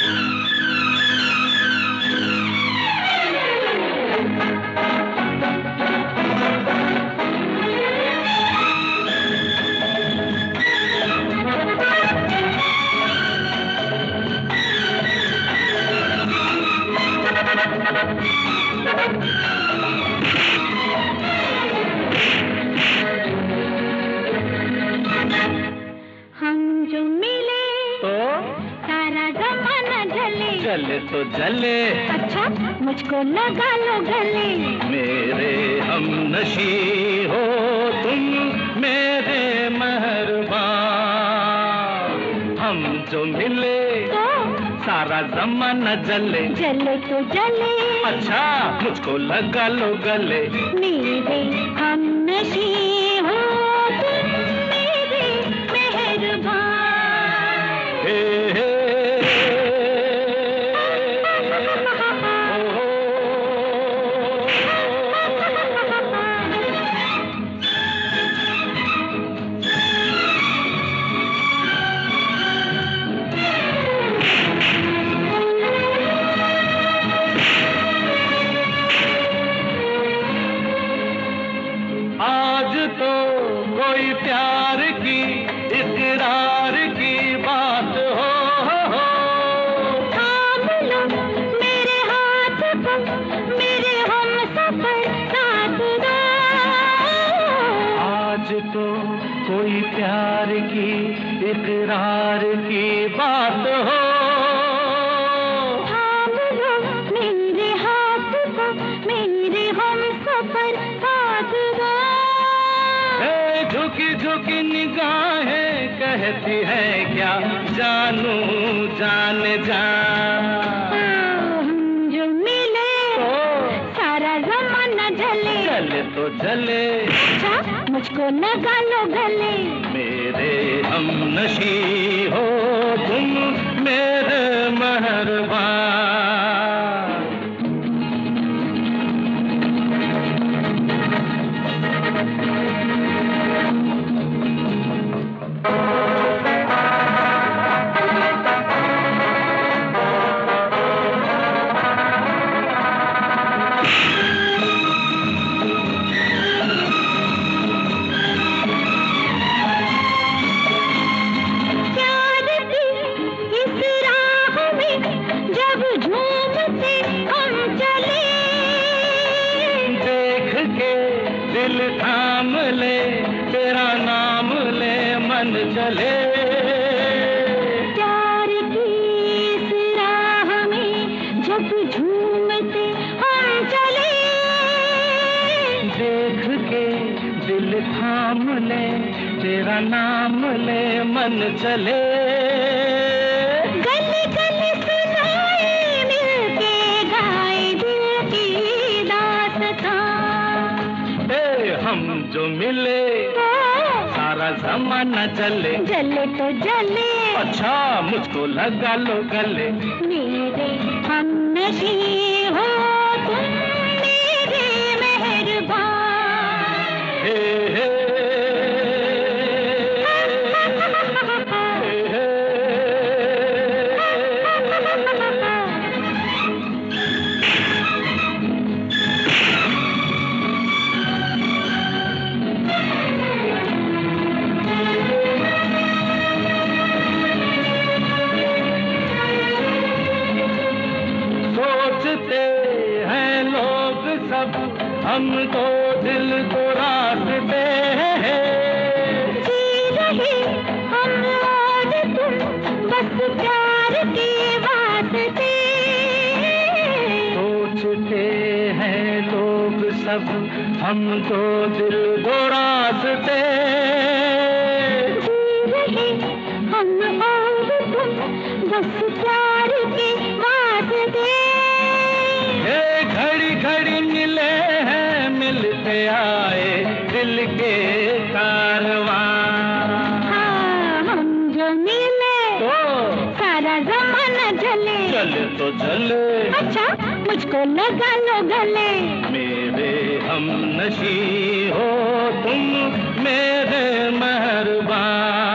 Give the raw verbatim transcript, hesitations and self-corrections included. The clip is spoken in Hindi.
जले तो जले, अच्छा मुझको लगा लो गले। मेरे हमनशी हो तुम मेरे मेहरबान, हम जो मिले तो सारा ज़माना जले। जले तो जले, अच्छा मुझको लगा लो गले। मेरे हमनशी हो तुम मेरे मेहरबान। हे हे आज तो कोई प्यार की इकरार की बात हो, हो। थाम लो मेरे हाथ को, मेरे हमसफर साथ दो। आज तो कोई प्यार की इकरार की बात हो। थाम लो मेरे हाथ को, मेरे हमसफर साथ दो। झुकी झुकी निगाहें कहती है क्या, जानू जान जा। हम जो मिले तो सारा ज़माना जले। जले तो जले, अच्छा मुझको लगा लो गले। मेरे हमनशी हो तुम मेरे मेहरबान। दिल थाम ले तेरा नाम ले मन चले। प्यार की इस राह में जब झूमते हम चले। देख के दिल थाम ले तेरा नाम ले मन चले। गली गली सुनाए मिलके गाए दिल की दास्तां। हम जो मिले तो सारा ज़माना जले। जले तो जले, अच्छा मुझको लगा लो गले। मेरे हमनशी हो तुम मेरे मेहरबान। हे हे हम तो दिल को रास्ते हैं, जी रहे हम और तुम बस प्यार के वास्ते। सोचते हैं लोग सब हम तो दिल को रास्ते। जी रहे हम और तुम बस प्यार के वास्ते। घड़ी घड़ी मिले हैं मिलते आए दिल के कारवां। हाँ हम जो मिले तो सारा ज़माना जले। जले तो जले, अच्छा मुझको लगा लो गले। मेरे हमनशी हो तुम मेरे मेहरबान।